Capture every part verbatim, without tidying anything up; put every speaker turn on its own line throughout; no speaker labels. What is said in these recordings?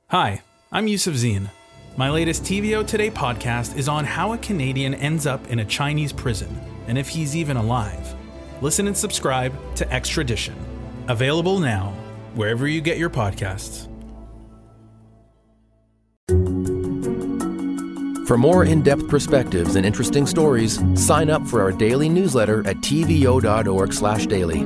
Hi, I'm Yusuf Zine. My latest T V O Today podcast is on how a Canadian ends up in a Chinese prison and if he's even alive. Listen and subscribe to Extradition. Available now, wherever you get your podcasts.
For more in-depth perspectives and interesting stories, sign up for our daily newsletter at t v o dot org slash daily.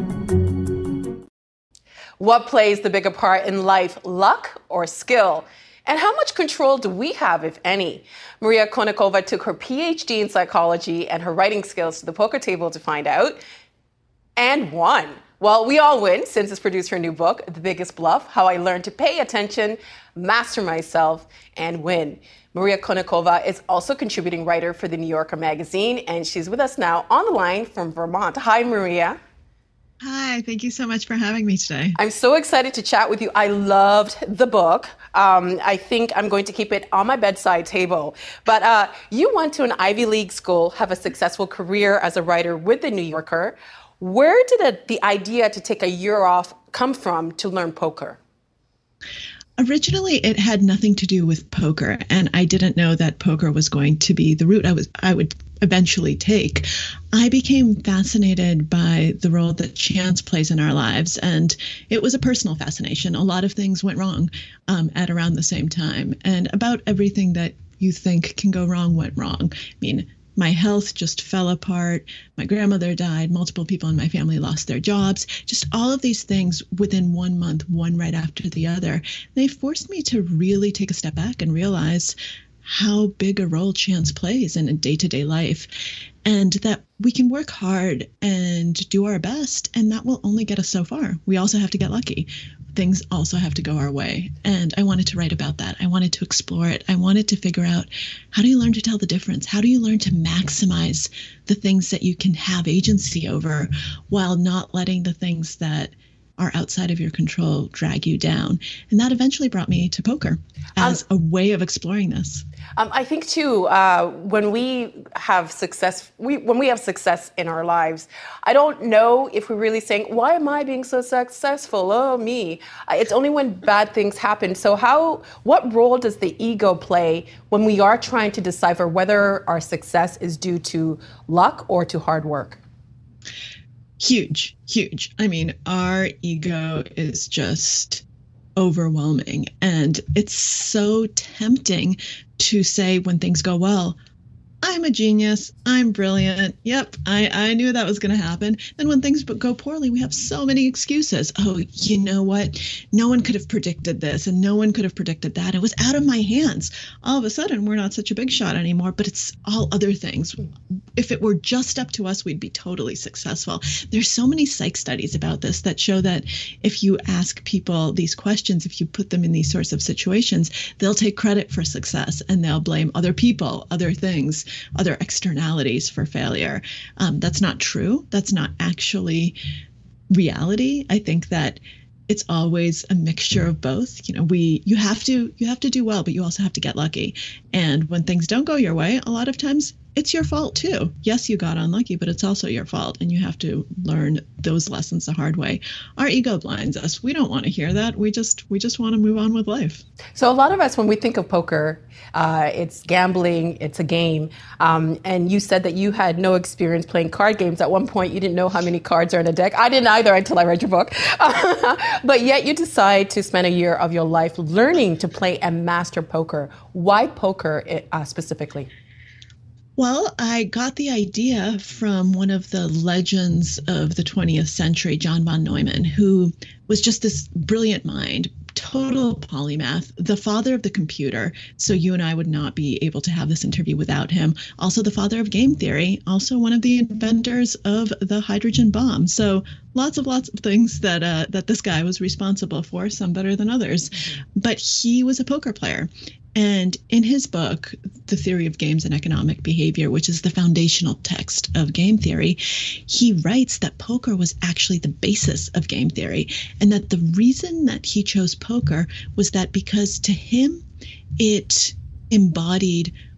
What plays the bigger part in life, luck or skill? And how much control do we have, if any? Maria Konnikova took her P H D in psychology and her writing skills to the poker table to find out, and won. Well, we all win since it's produced her new book, The Biggest Bluff, How I Learned to Pay Attention, Master Myself, and Win. Maria Konnikova is also contributing writer for the New Yorker magazine, and she's with us now on the line from Vermont. Hi, Maria.
Hi, thank you so much for having me today.
I'm so excited to chat with you. I loved the book. Um, I think I'm going to keep it on my bedside table. But uh, you went to an Ivy League school, have a successful career as a writer with the New Yorker. Where did it, the idea to take a year off come from to learn poker?
Originally, it had nothing to do with poker, and I didn't know that poker was going to be the route I was I would eventually take. I became fascinated by the role that chance plays in our lives, and it was a personal fascination. A lot of things went wrong um, at around the same time, and about everything that you think can go wrong went wrong. I mean, my health just fell apart. My grandmother died. Multiple people in my family lost their jobs. Just all of these things within one month, one right after the other. They forced me to really take a step back and realize how big a role chance plays in a day-to-day life, and that we can work hard and do our best, and that will only get us so far. We also have to get lucky. Things also have to go our way. And I wanted to write about that. I wanted to explore it. I wanted to figure out, how do you learn to tell the difference? How do you learn to maximize the things that you can have agency over while not letting the things that are outside of your control drag you down? And that eventually brought me to poker as um, a way of exploring this.
Um, I think too, uh, when we have success, we, when we have success in our lives, I don't know if we're really saying, why am I being so successful? Oh, me. It's only when bad things happen. So how, what role does the ego play when we are trying to decipher whether our success is due to luck or to hard work?
Huge, huge. I mean, our ego is just overwhelming. And it's so tempting to say when things go well, I'm a genius. I'm brilliant. Yep, I, I knew that was going to happen. And when things go poorly, we have so many excuses. Oh, you know what? No one could have predicted this, and no one could have predicted that. It was out of my hands. All of a sudden, we're not such a big shot anymore, but it's all other things. If it were just up to us, we'd be totally successful. There's so many psych studies about this that show that if you ask people these questions, if you put them in these sorts of situations, they'll take credit for success and they'll blame other people, other things, other externalities for failure. Um, that's not true. That's not actually reality. I think that it's always a mixture of both. You know, we you have to you have to do well, but you also have to get lucky. And when things don't go your way, a lot of times it's your fault too. Yes, you got unlucky, but it's also your fault, and you have to learn those lessons the hard way. Our ego blinds us. We don't want to hear that. We just we just want to move on with life.
So a lot of us, when we think of poker, uh, it's gambling, it's a game. Um, and you said that you had no experience playing card games. At one point, you didn't know how many cards are in a deck. I didn't either until I read your book. But yet you decide to spend a year of your life learning to play and master poker. Why poker uh, specifically?
Well, I got the idea from one of the legends of the twentieth century, John von Neumann, who was just this brilliant mind, total polymath, the father of the computer. So you and I would not be able to have this interview without him. Also the father of game theory, also one of the inventors of the hydrogen bomb. So lots of lots of things that uh, that this guy was responsible for, some better than others. Mm-hmm. But he was a poker player. And in his book, The Theory of Games and Economic Behavior, which is the foundational text of game theory, he writes that poker was actually the basis of game theory, and that the reason that he chose poker was that because to him, it embodied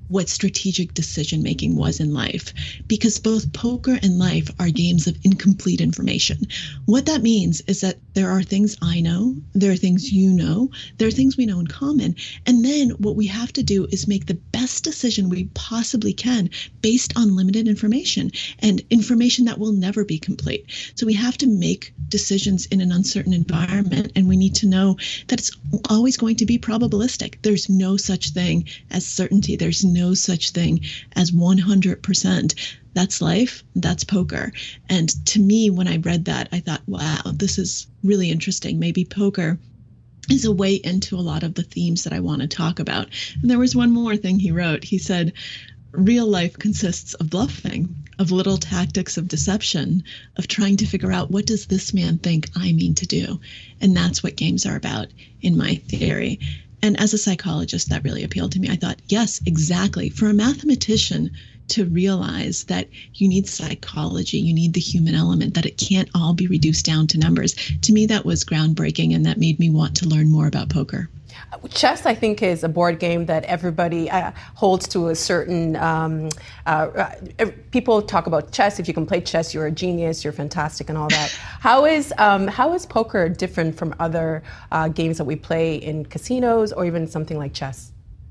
what strategic decision making was in life, because both poker and life are games of incomplete information. What that means is that there are things I know, there are things you know, there are things we know in common, and then what we have to do is make the best decision we possibly can based on limited information and information that will never be complete. So we have to make decisions in an uncertain environment, and we need to know that it's always going to be probabilistic. There's no such thing as certainty. There's no such thing as one hundred percent. That's life. That's poker. And to me, when I read that, I thought, wow, this is really interesting. Maybe poker is a way into a lot of the themes that I want to talk about. And there was one more thing he wrote. He said, real life consists of bluffing, of little tactics of deception, of trying to figure out, what does this man think I mean to do? And that's what games are about in my theory. And as a psychologist, that really appealed to me. I thought, yes, exactly. For a mathematician to realize that you need psychology, you need the human element, that it can't all be reduced down to numbers. To me, that was groundbreaking, and that made me want to learn more about poker.
Chess, I think, is a board game that everybody uh, holds to a certain, um, uh, uh, people talk about chess. If you can play chess, you're a genius, you're fantastic and all that. How is um, how is poker different from other uh, games that we play in casinos or even something like chess?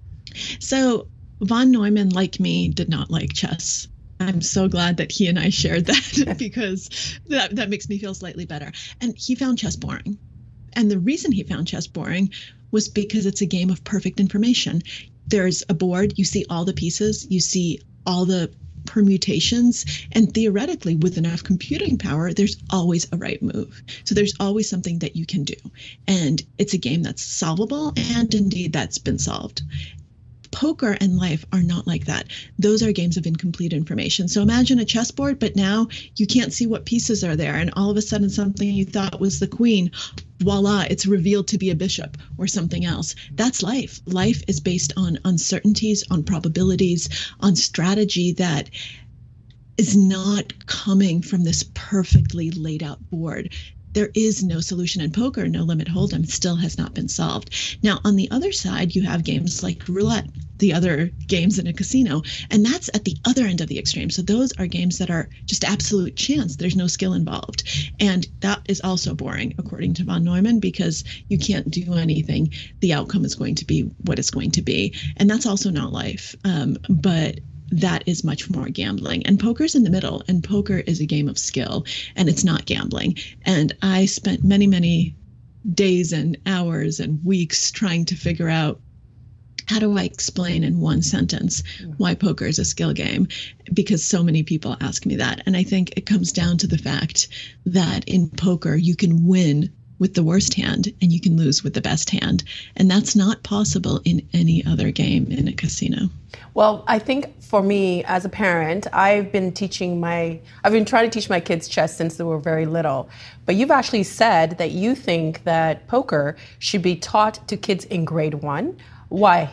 So von Neumann, like me, did not like chess. I'm so glad that he and I shared that because that, that makes me feel slightly better. And he found chess boring. And the reason he found chess boring was because it's a game of perfect information. There's a board, you see all the pieces, you see all the permutations, and theoretically, with enough computing power, there's always a right move. So there's always something that you can do. And it's a game that's solvable, and indeed that's been solved. Poker and life are not like that. Those are games of incomplete information. So imagine a chessboard, but now you can't see what pieces are there. And all of a sudden, something you thought was the queen, voila, it's revealed to be a bishop or something else. That's life. Life is based on uncertainties, on probabilities, on strategy that is not coming from this perfectly laid out board. There is no solution in poker. No limit hold'em still has not been solved. Now, on the other side, you have games like roulette, the other games in a casino, and that's at the other end of the extreme. So those are games that are just absolute chance. There's no skill involved. And that is also boring, according to von Neumann, because you can't do anything. The outcome is going to be what it's going to be. And that's also not life. Um, but that is much more gambling. And poker's in the middle, and poker is a game of skill, and it's not gambling. And I spent many, many days and hours and weeks trying to figure out, how do I explain in one sentence why poker is a skill game? Because so many people ask me that. And I think it comes down to the fact that in poker, you can win with the worst hand and you can lose with the best hand. And that's not possible in any other game in a casino.
Well, I think for me as a parent, I've been teaching my, I've been trying to teach my kids chess since they were very little. But you've actually said that you think that poker should be taught to kids in grade one. Why?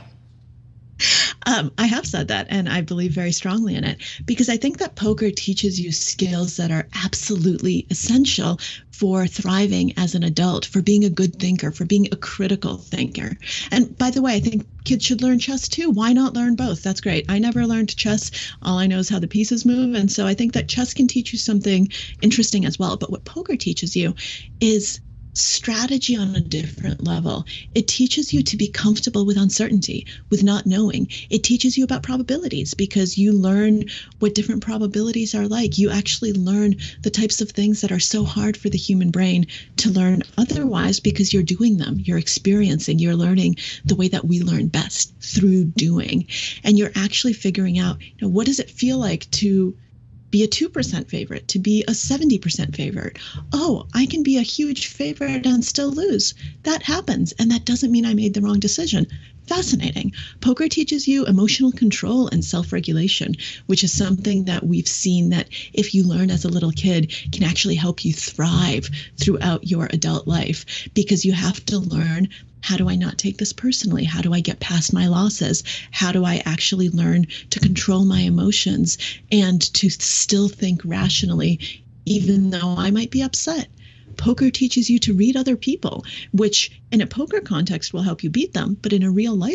Um, I have said that, and I believe very strongly in it, because I think that poker teaches you skills that are absolutely essential for thriving as an adult, for being a good thinker, for being a critical thinker. And by the way, I think kids should learn chess too. Why not learn both? That's great. I never learned chess. All I know is how the pieces move. And so I think that chess can teach you something interesting as well. But what poker teaches you is strategy on a different level. It teaches you to be comfortable with uncertainty, with not knowing. It teaches you about probabilities because you learn what different probabilities are like. You actually learn the types of things that are so hard for the human brain to learn otherwise because you're doing them. You're experiencing, you're learning the way that we learn best, through doing. And you're actually figuring out, you know, what does it feel like to be a two percent favorite, to be a seventy percent favorite. Oh, I can be a huge favorite and still lose. That happens, and that doesn't mean I made the wrong decision. Fascinating. Poker teaches you emotional control and self-regulation, which is something that we've seen that if you learn as a little kid can actually help you thrive throughout your adult life, because you have to learn, how do I not take this personally? How do I get past my losses? How do I actually learn to control my emotions and to still think rationally, even though I might be upset? Poker teaches you to read other people, which in a poker context will help you beat them, but in a real life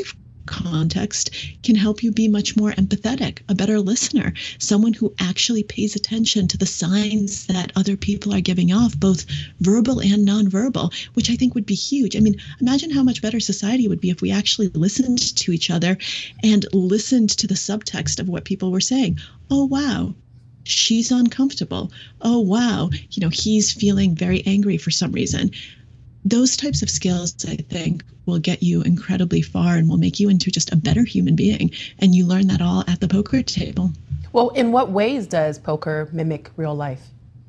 context can help you be much more empathetic, a better listener, someone who actually pays attention to the signs that other people are giving off, both verbal and nonverbal, which I think would be huge. I mean, imagine how much better society would be if we actually listened to each other and listened to the subtext of what people were saying. Oh, wow. She's uncomfortable. Oh, wow. You know, he's feeling very angry for some reason. Those types of skills, I think, will get you incredibly far and will make you into just a better human being. And you learn that all at the poker table.
Well, in what ways does poker mimic real life?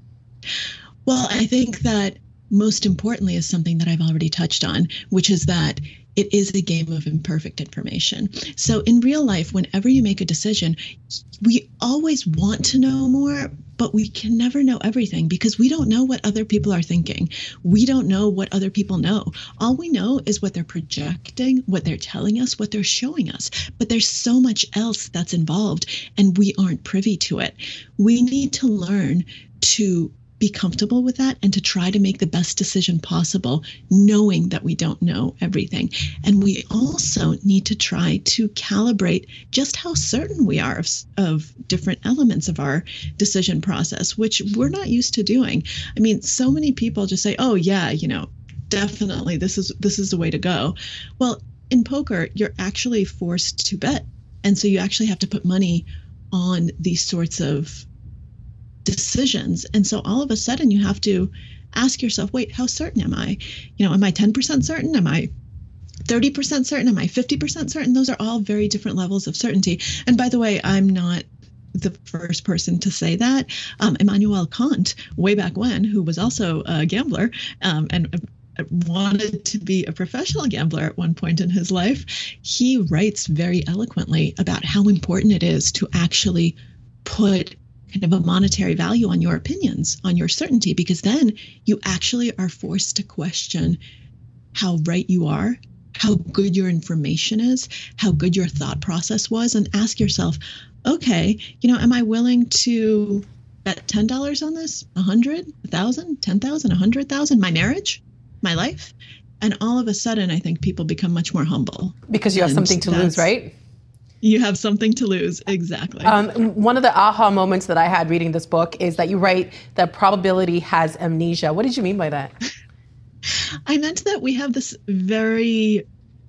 Well, I think that most importantly is something that I've already touched on, which is that it is a game of imperfect information. So in real life, whenever you make a decision, we always want to know more, but we can never know everything because we don't know what other people are thinking. We don't know what other people know. All we know is what they're projecting, what they're telling us, what they're showing us. But there's so much else that's involved, and we aren't privy to it. We need to learn to be comfortable with that and to try to make the best decision possible, knowing that we don't know everything. And we also need to try to calibrate just how certain we are of, of different elements of our decision process, which we're not used to doing. I mean, so many people just say, oh yeah, you know, definitely this is this is the way to go. Well, in poker, you're actually forced to bet. And so you actually have to put money on these sorts of decisions. And so all of a sudden you have to ask yourself, wait, how certain am I? You know, am I ten percent certain? Am I thirty percent certain? Am I fifty percent certain? Those are all very different levels of certainty. And by the way, I'm not the first person to say that. Um, Immanuel Kant, way back when, who was also a gambler um, and wanted to be a professional gambler at one point in his life, he writes very eloquently about how important it is to actually put kind of a monetary value on your opinions, on your certainty, because then you actually are forced to question how right you are, how good your information is, how good your thought process was, and ask yourself, okay, you know, am I willing to bet ten dollars on this, one hundred, one thousand, ten thousand, one hundred thousand, my marriage, my life? And all of a sudden, I think people become much more humble.
Because you have
and
something to lose, right?
You have something to lose, exactly.
Um, one of the aha moments that I had reading this book is that you write that probability has amnesia. What did you mean by that?
I meant that we have this very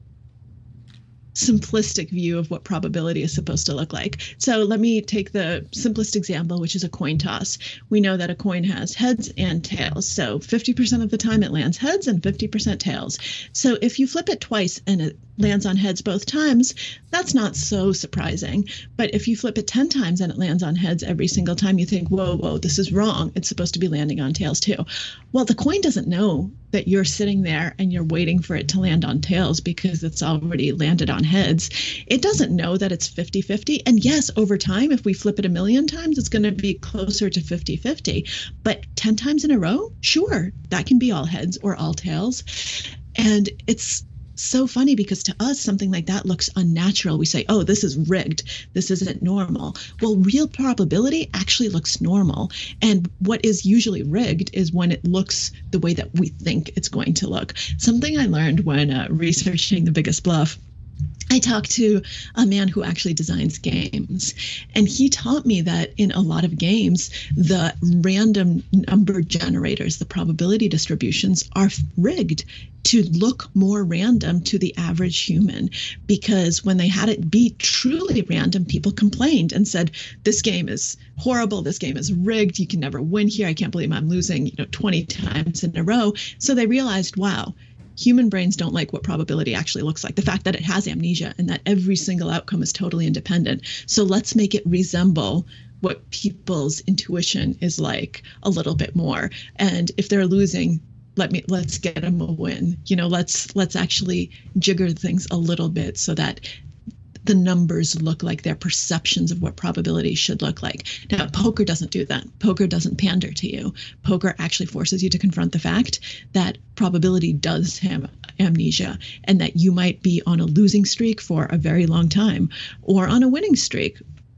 simplistic view of what probability is supposed to look like. So let me take the simplest example, which is a coin toss. We know that a coin has heads and tails. So fifty percent of the time it lands heads and fifty percent tails. So if you flip it twice and it lands on heads both times, that's not so surprising. But if you flip it ten times and it lands on heads every single time, you think, whoa, whoa, this is wrong. It's supposed to be landing on tails too. Well, the coin doesn't know that you're sitting there and you're waiting for it to land on tails because it's already landed on heads. It doesn't know that it's fifty-fifty. And yes, over time, if we flip it a million times, it's going to be closer to fifty-fifty. But ten times in a row, sure, that can be all heads or all tails. And it's so funny because to us, something like that looks unnatural. We say, oh, this is rigged. This isn't normal. Well, real probability actually looks normal. And what is usually rigged is when it looks the way that we think it's going to look. Something I learned when uh, researching The Biggest Bluff, I talked to a man who actually designs games, and he taught me that in a lot of games, the random number generators, the probability distributions, are rigged to look more random to the average human, because when they had it be truly random, people complained and said, this game is horrible, this game is rigged, you can never win here, I can't believe I'm losing, you know, twenty times in a row. So they realized, wow, human brains don't like what probability actually looks like. The fact that it has amnesia and that every single outcome is totally independent. So let's make it resemble what people's intuition is like a little bit more. And if they're losing, let me let's get them a win. You know, let's let's actually jigger things a little bit so that the numbers look like their perceptions of what probability should look like. Now, poker doesn't do that. Poker doesn't pander to you. Poker actually forces you to confront the fact that probability does have amnesia and that you might be on a losing streak for a very long time or on a winning streak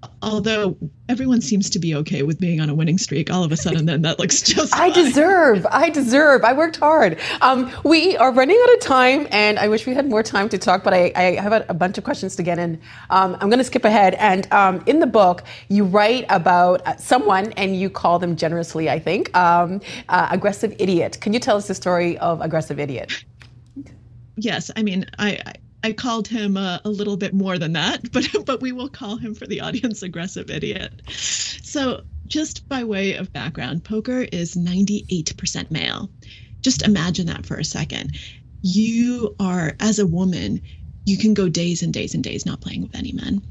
although everyone seems to be okay with being on a winning streak, all of a sudden then that looks just
I
fine.
deserve, I deserve, I worked hard. Um, we are running out of time, and I wish we had more time to talk, but I, I have a, a bunch of questions to get in. Um, I'm going to skip ahead. And um, in the book, you write about someone, and you call them generously, I think, um, uh, Aggressive Idiot. Can you tell us the story of Aggressive Idiot?
Yes, I mean, I... I I called him uh, a little bit more than that, but but we will call him for the audience Aggressive Idiot. So just by way of background, poker is ninety-eight percent male. Just imagine that for a second. You are, as a woman, you can go days and days and days not playing with any men.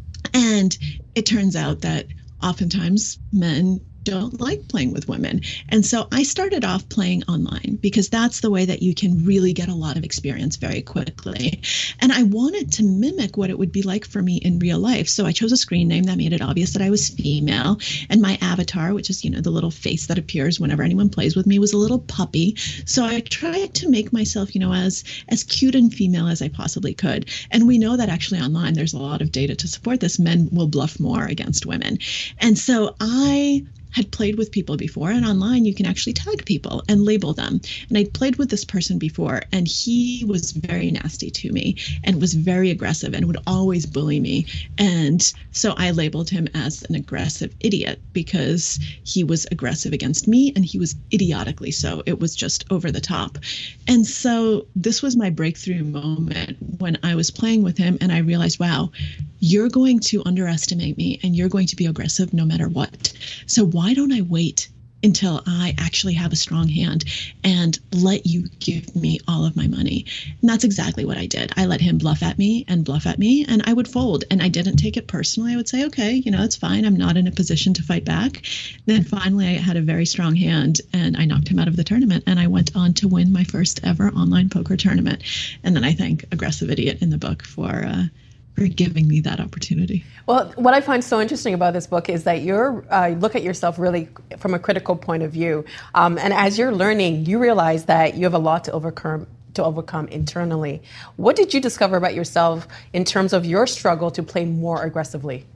And it turns out that oftentimes men don't like playing with women. And so I started off playing online because that's the way that you can really get a lot of experience very quickly. And I wanted to mimic what it would be like for me in real life. So I chose a screen name that made it obvious that I was female. And my avatar, which is, you know, the little face that appears whenever anyone plays with me, was a little puppy. So I tried to make myself, you know, as, as cute and female as I possibly could. And we know that actually online, there's a lot of data to support this. Men will bluff more against women. And so I had played with people before, and online you can actually tag people and label them. And I'd played with this person before, and he was very nasty to me and was very aggressive and would always bully me. And so I labeled him as an aggressive idiot because he was aggressive against me, and he was idiotically so. It was just over the top. And so this was my breakthrough moment when I was playing with him, and I realized, wow, you're going to underestimate me and you're going to be aggressive no matter what. So why don't I wait until I actually have a strong hand and let you give me all of my money? And that's exactly what I did. I let him bluff at me and bluff at me, and I would fold. And I didn't take it personally. I would say, okay, you know, it's fine. I'm not in a position to fight back. Then finally, I had a very strong hand, and I knocked him out of the tournament. And I went on to win my first ever online poker tournament. And then I thank Aggressive Idiot in the book for uh, for giving me that opportunity.
Well, what I find so interesting about this book is that you're uh, look at yourself really from a critical point of view, um, and as you're learning, you realize that you have a lot to overcome to overcome internally. What did you discover about yourself in terms of your struggle to play more aggressively?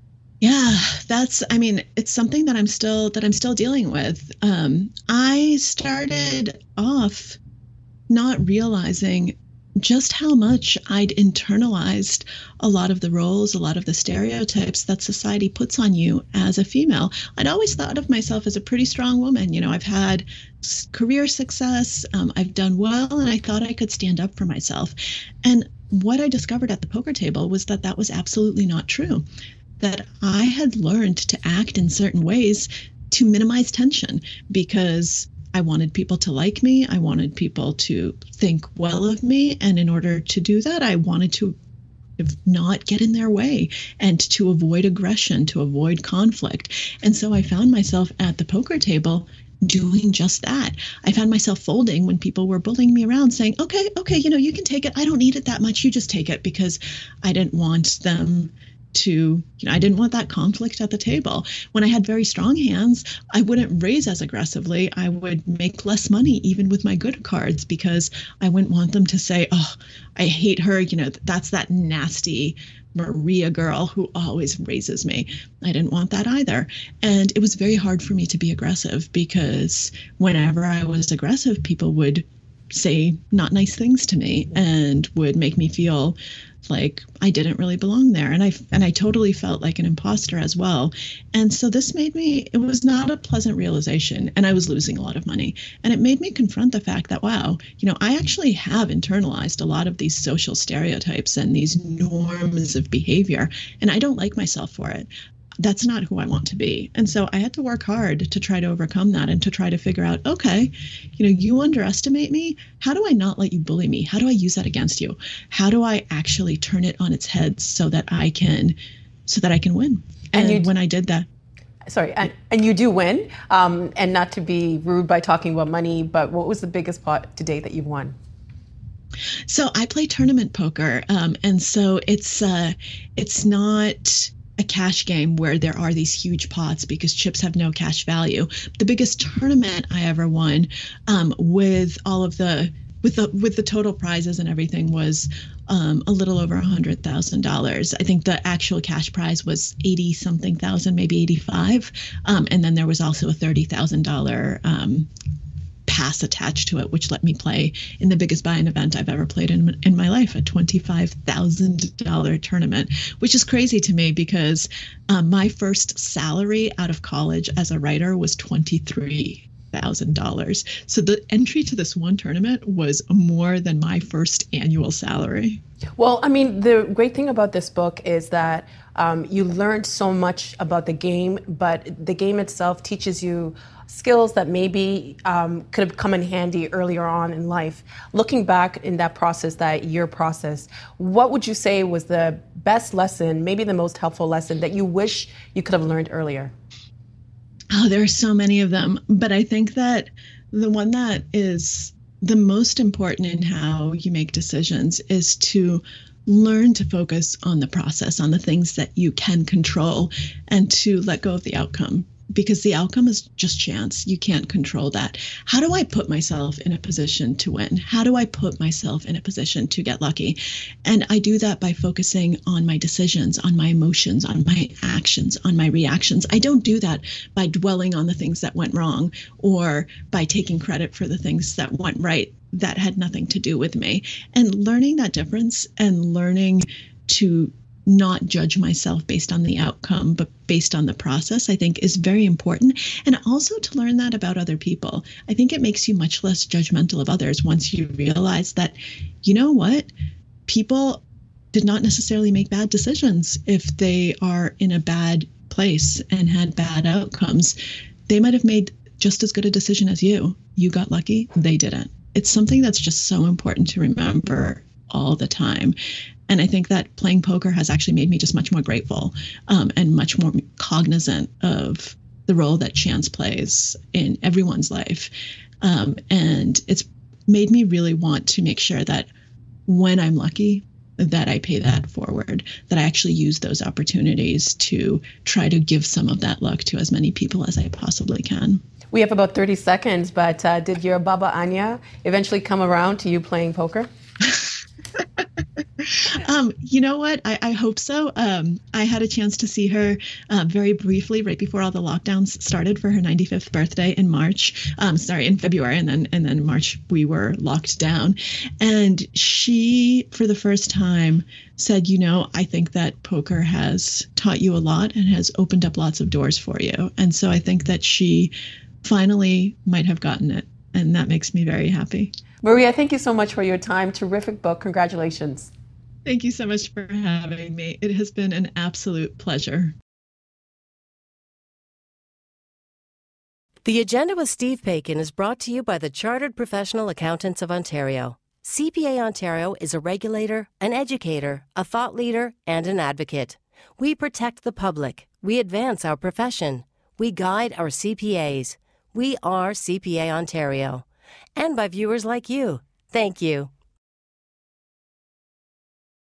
Yeah, that's, I mean, it's something that I'm still that I'm still dealing with. Um, I started off not realizing just how much I'd internalized a lot of the roles, a lot of the stereotypes that society puts on you as a female. I'd always thought of myself as a pretty strong woman. You know, I've had career success, um, I've done well, and I thought I could stand up for myself. And what I discovered at the poker table was that that was absolutely not true, that I had learned to act in certain ways to minimize tension because I wanted people to like me. I wanted people to think well of me. And in order to do that, I wanted to not get in their way and to avoid aggression, to avoid conflict. And so I found myself at the poker table doing just that. I found myself folding when people were bullying me around, saying, okay, okay, you know, you can take it. I don't need it that much. You just take it, because I didn't want them to, you know, I didn't want that conflict at the table. When I had very strong hands, I wouldn't raise as aggressively. I would make less money even with my good cards, because I wouldn't want them to say, oh, I hate her. You know, that's that nasty Maria girl who always raises me. I didn't want that either. And it was very hard for me to be aggressive, because whenever I was aggressive, people would say not nice things to me and would make me feel like I didn't really belong there. And I and I totally felt like an imposter as well. And so this made me, it was not a pleasant realization, and I was losing a lot of money. And it made me confront the fact that, wow, you know, I actually have internalized a lot of these social stereotypes and these norms of behavior, and I don't like myself for it. That's not who I want to be. And so I had to work hard to try to overcome that and to try to figure out, okay, you know, you underestimate me. How do I not let you bully me? How do I use that against you? How do I actually turn it on its head so that I can, so that I can win? And, and when I did that,
sorry, and, and you do win, um, and not to be rude by talking about money, but what was the biggest pot to date that you've won?
So I play tournament poker. Um, and so it's, uh, it's not a cash game where there are these huge pots, because chips have no cash value. The biggest tournament I ever won, um, with all of the with the with the total prizes and everything was um, a little over a hundred thousand dollars. I think the actual cash prize was eighty something thousand, maybe eighty five, um, and then there was also a thirty thousand dollar um, pass attached to it, which let me play in the biggest buy-in event I've ever played in in my life, a twenty-five thousand dollars tournament, which is crazy to me because um, my first salary out of college as a writer was twenty-three thousand dollars. So the entry to this one tournament was more than my first annual salary.
Well, I mean, the great thing about this book is that um, you learned so much about the game, but the game itself teaches you skills that maybe um, could have come in handy earlier on in life. Looking back in that process, that year process, what would you say was the best lesson, maybe the most helpful lesson that you wish you could have learned earlier?
Oh, there are so many of them, but I think that the one that is the most important in how you make decisions is to learn to focus on the process, on the things that you can control, and to let go of the outcome. Because the outcome is just chance. You can't control that. How do I put myself in a position to win? How do I put myself in a position to get lucky? And I do that by focusing on my decisions, on my emotions, on my actions, on my reactions. I don't do that by dwelling on the things that went wrong or by taking credit for the things that went right that had nothing to do with me. And learning that difference and learning to not judge myself based on the outcome, but based on the process, I think is very important. And also to learn that about other people. I think it makes you much less judgmental of others once you realize that, you know what, people did not necessarily make bad decisions if they are in a bad place and had bad outcomes. They might have made just as good a decision as you. You got lucky, they didn't. It's something that's just so important to remember all the time. And I think that playing poker has actually made me just much more grateful um, and much more cognizant of the role that chance plays in everyone's life. Um, and it's made me really want to make sure that when I'm lucky, that I pay that forward, that I actually use those opportunities to try to give some of that luck to as many people as I possibly can.
We have about thirty seconds, but uh, did your Baba Anya eventually come around to you playing poker?
Um, you know what? I, I hope so. Um, I had a chance to see her uh, very briefly right before all the lockdowns started for her ninety-fifth birthday in March. Um, sorry, in February, and then and then in March we were locked down. And she, for the first time, said, "You know, I think that poker has taught you a lot and has opened up lots of doors for you." And so I think that she finally might have gotten it, and that makes me very happy.
Maria, thank you so much for your time. Terrific book. Congratulations.
Thank you so much for having me. It has been an absolute pleasure.
The Agenda with Steve Paikin is brought to you by the Chartered Professional Accountants of Ontario. C P A Ontario is a regulator, an educator, a thought leader, and an advocate. We protect the public. We advance our profession. We guide our C P As. We are C P A Ontario. And by viewers like you. Thank you.